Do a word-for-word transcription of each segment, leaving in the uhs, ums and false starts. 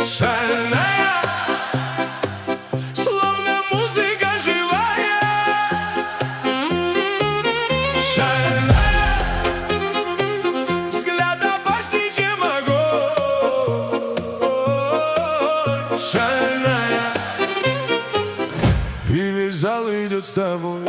Шальная, словно музыка живая. Шальная, взгляда постичь не могу. Шальная, и весь зал идет с тобой.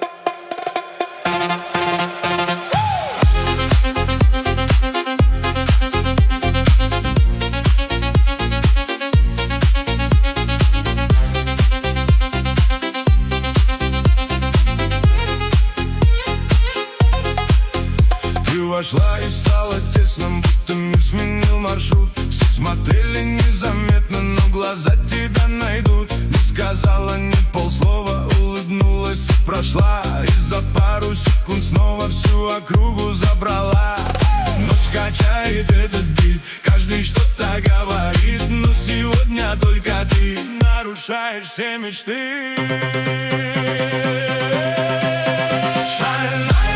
Вошла и стало тесно, будто мир сменил маршрут. Все смотрели незаметно, но глаза тебя найдут. Не сказала ни полслова, улыбнулась и прошла. И за пару секунд снова всю округу забрала. Ночь качает этот бит, каждый что-то говорит, но сегодня только ты нарушаешь все мечты. Шальная,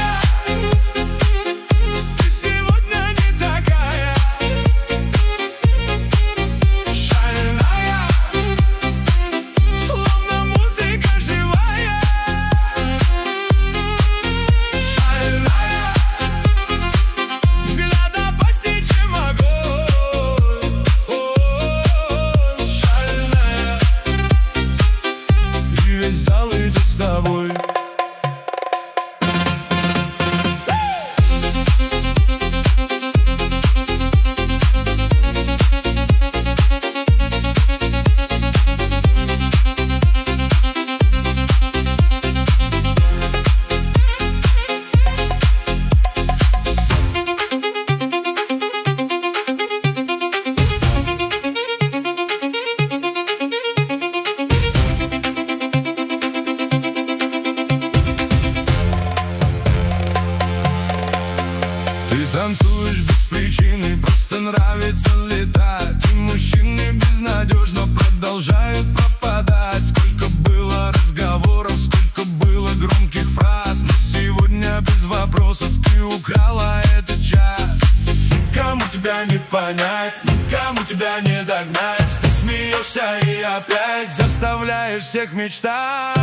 ты танцуешь без причины, просто нравится летать. И мужчины безнадежно продолжают пропадать. Сколько было разговоров, сколько было громких фраз, но сегодня без вопросов ты украла этот час. Никому тебя не понять, никому тебя не догнать. Ты смеешься и опять заставляешь всех мечтать.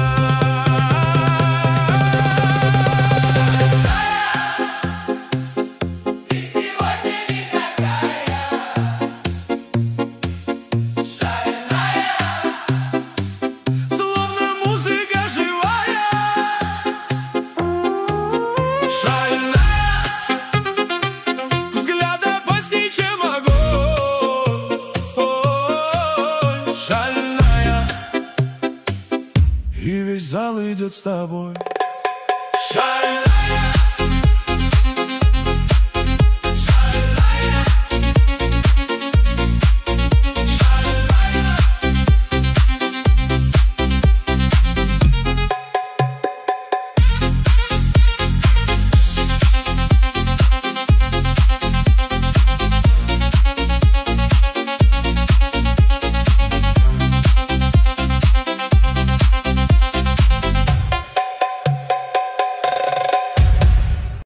И весь зал идет с тобой.